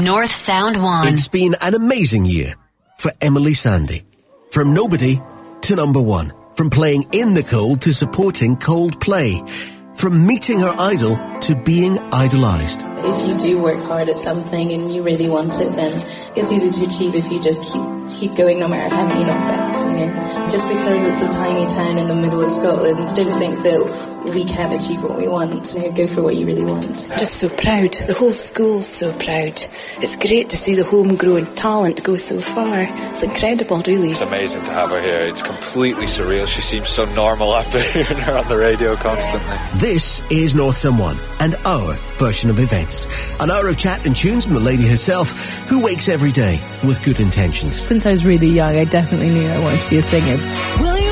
North Sound 1. It's been an amazing year for Emily Sandé. From nobody to number one. From playing in the cold to supporting Coldplay. From meeting her idol to being idolised. If you do work hard at something and you really want it, then it's easy to achieve if you just keep going no matter how many knockbacks, you know. Just because it's a tiny town in the middle of Scotland, don't think that we can't achieve what we want. You know, go for what you really want. Just so proud. The whole school's so proud. It's great to see the homegrown talent go so far. It's incredible, really. It's amazing to have her here. It's completely surreal. She seems so normal after hearing her on the radio constantly. This is North Sound 1 and our version of events. An hour of chat and tunes from the lady herself, who wakes every day with good intentions. Since I was really young, I definitely knew I wanted to be a singer. Will you